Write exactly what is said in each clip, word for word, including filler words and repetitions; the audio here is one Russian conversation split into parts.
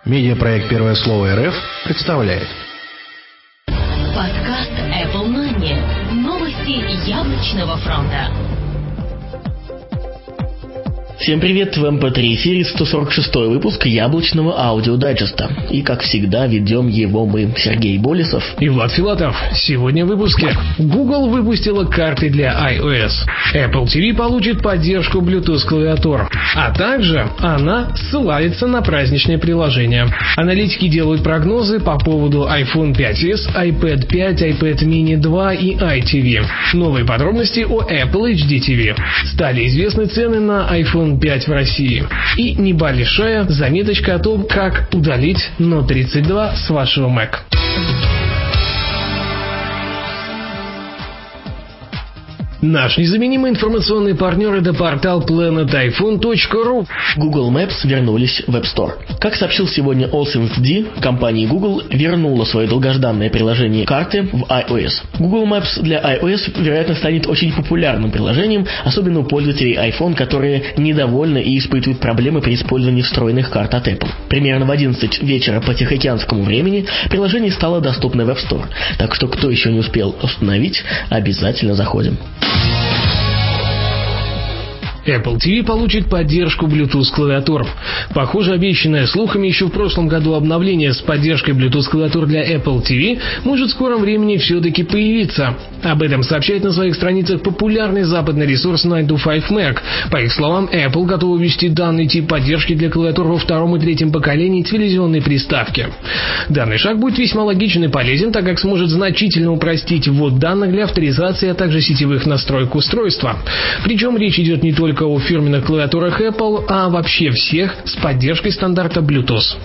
Медиапроект «Первое слово РФ» представляет. Подкаст Apple Money. Новости яблочного фронта. Всем привет, в эм пэ три эфире сто сорок шестой выпуск яблочного аудиодайджеста. И, как всегда, ведем его мы, Сергей Болесов и Влад Филатов. Сегодня в выпуске. Google выпустила карты для iOS. Apple ти ви получит поддержку Bluetooth клавиатур. А также она ссылается на праздничное приложение. Аналитики делают прогнозы по поводу iPhone пять эс, iPad пять, iPad mini два и ай ти ви. Новые подробности о Apple эйч ди ти ви. Стали известны цены на iPhone пять в России. И небольшая заметочка о том, как удалить Note тридцать два с вашего Mac. Наш незаменимый информационный партнер — это портал планет айфон точка ру. Google Maps вернулись в App Store. Как сообщил сегодня AllThingsD, компания Google вернула свое долгожданное приложение карты в iOS. Google Maps для iOS, вероятно, станет очень популярным приложением, особенно у пользователей iPhone, которые недовольны и испытывают проблемы при использовании встроенных карт от Apple. Примерно в одиннадцать вечера по тихоокеанскому времени приложение стало доступно в App Store. Так что, кто еще не успел установить, обязательно заходим. Apple ти ви получит поддержку Bluetooth клавиатур. Похоже, обещанное слухами еще в прошлом году обновление с поддержкой Bluetooth клавиатур для Apple ти ви может в скором времени все-таки появиться. Об этом сообщает на своих страницах популярный западный ресурс найн то пять Mac. По их словам, Apple готова ввести данный тип поддержки для клавиатур во втором и третьем поколении телевизионной приставки. Данный шаг будет весьма логичен и полезен, так как сможет значительно упростить ввод данных для авторизации, а также сетевых настроек устройства. Причем речь идет не только о фирменных клавиатурах Apple, а вообще всех с поддержкой стандарта Bluetooth.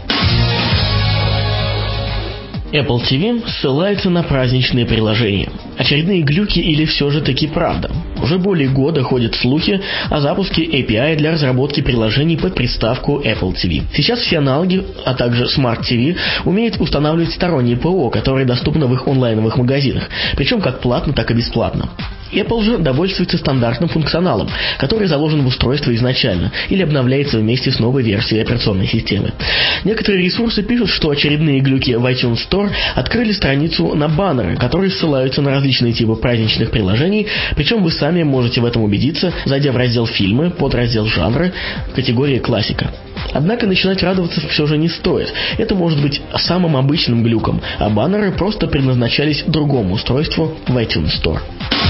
Apple ти ви ссылается на праздничные приложения. Очередные глюки или все же таки правда? Уже более года ходят слухи о запуске эй пи ай для разработки приложений под приставку Apple ти ви. Сейчас все аналоги, а также Smart ти ви, умеют устанавливать сторонние ПО, которые доступны в их онлайновых магазинах, причем как платно, так и бесплатно. Apple же довольствуется стандартным функционалом, который заложен в устройство изначально или обновляется вместе с новой версией операционной системы. Некоторые ресурсы пишут, что очередные глюки в iTunes Store открыли страницу на баннеры, которые ссылаются на различные типы праздничных приложений, причем вы сами можете в этом убедиться, зайдя в раздел «Фильмы», подраздел «Жанры», категория «Классика». Однако начинать радоваться все же не стоит. Это может быть самым обычным глюком, а баннеры просто предназначались другому устройству в iTunes Store.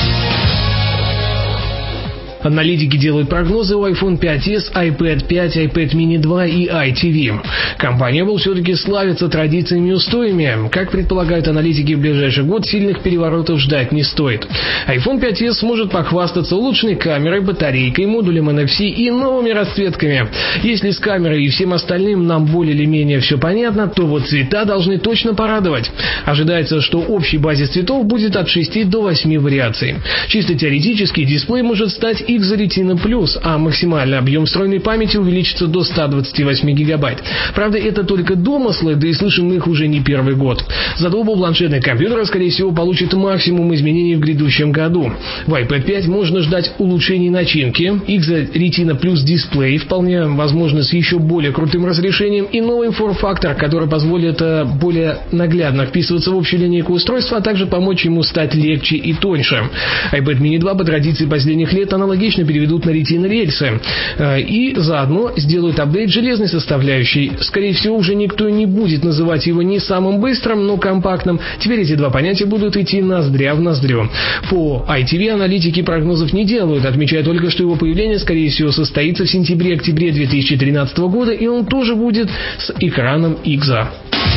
Аналитики делают прогнозы у iPhone пять эс, iPad пять, iPad mini два и ай ти ви. Компания Apple все-таки славится традициями и устоями. Как предполагают аналитики, в ближайший год сильных переворотов ждать не стоит. iPhone пять эс сможет похвастаться улучшенной камерой, батарейкой, модулем эн эф си и новыми расцветками. Если с камерой и всем остальным нам более или менее все понятно, то вот цвета должны точно порадовать. Ожидается, что общий базис цветов будет от шести до восьми вариаций. Чисто теоретически дисплей может стать X Retina Plus, а максимальный объем встроенной памяти увеличится до ста двадцати восьми гигабайт. Правда, это только домыслы, да и слышим мы их уже не первый год. Зато оба планшетных компьютера, скорее всего, получат максимум изменений в грядущем году. В iPad пять можно ждать улучшений начинки, X Retina Plus дисплей, вполне возможно с еще более крутым разрешением, и новый форм-фактор, который позволит более наглядно вписываться в общую линейку устройства, а также помочь ему стать легче и тоньше. iPad mini два по традиции последних лет аналогично переведут на Retina рельсы и заодно сделают апдейт железной составляющей. Скорее всего, уже никто не будет называть его не самым быстрым, но компактным. Теперь эти два понятия будут идти ноздря в ноздрю. По ай ти ви аналитики прогнозов не делают, отмечая только, что его появление, скорее всего, состоится в сентябре-октябре две тысячи тринадцатого года, и он тоже будет с экраном икс эй.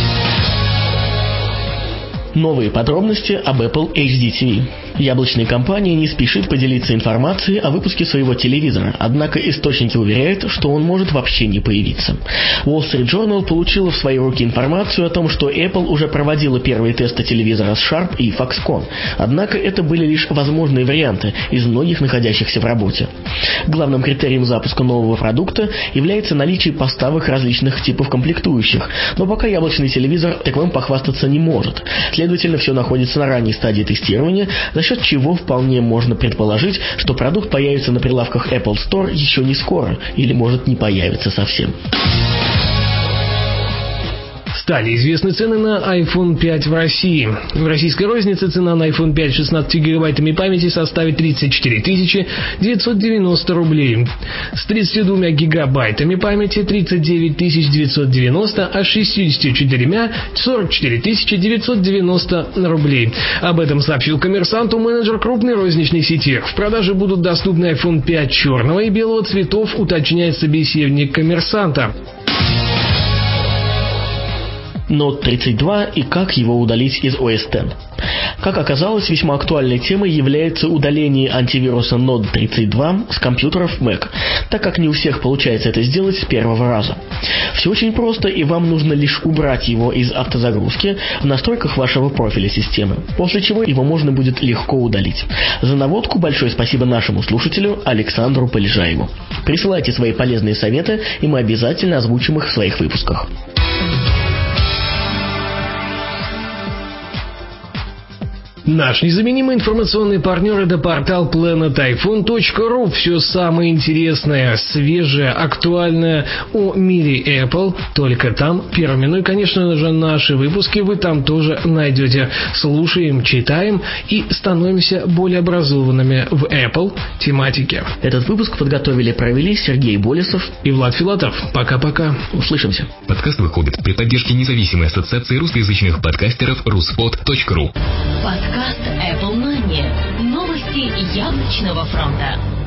Новые подробности об Apple эйч ди ти ви. Яблочная компания не спешит поделиться информацией о выпуске своего телевизора, однако источники уверяют, что он может вообще не появиться. Wall Street Journal получила в свои руки информацию о том, что Apple уже проводила первые тесты телевизора с Sharp и Foxconn, однако это были лишь возможные варианты из многих находящихся в работе. Главным критерием запуска нового продукта является наличие поставок различных типов комплектующих, но пока яблочный телевизор таковым похвастаться не может. Следовательно, все находится на ранней стадии тестирования, за счет чего вполне можно предположить, что продукт появится на прилавках Apple Store еще не скоро или может не появиться совсем. Стали известны цены на айфон пять в России. В российской рознице цена на айфон пять с шестнадцатью гигабайтами памяти составит тридцать четыре тысячи девятьсот девяносто рублей. С тридцатью двумя гигабайтами памяти тридцать девять тысяч девятьсот девяносто, а с шестьюдесятью четырьмя сорок четыре тысячи девятьсот девяносто рублей. Об этом сообщил «Коммерсанту» менеджер крупной розничной сети. В продаже будут доступны айфон пять черного и белого цветов, уточняет собеседник «Коммерсанта». Note тридцать два и как его удалить из о эс десять. Как оказалось, весьма актуальной темой является удаление антивируса Note тридцать два с компьютеров Mac, так как не у всех получается это сделать с первого раза. Все очень просто, и вам нужно лишь убрать его из автозагрузки в настройках вашего профиля системы, после чего его можно будет легко удалить. За наводку большое спасибо нашему слушателю Александру Полежаеву. Присылайте свои полезные советы, и мы обязательно озвучим их в своих выпусках. Наш незаменимый информационный партнер — это портал планет айфон точка ру. Все самое интересное, свежее, актуальное о мире Apple только там первыми. Ну и, конечно же, наши выпуски вы там тоже найдете. Слушаем, читаем и становимся более образованными в Apple тематике. Этот выпуск подготовили и провели Сергей Болесов и Влад Филатов. Пока-пока. Услышимся. Подкаст выходит при поддержке независимой ассоциации русскоязычных подкастеров руспод точка ру. Подкаст Apple Money. Новости яблочного фронта.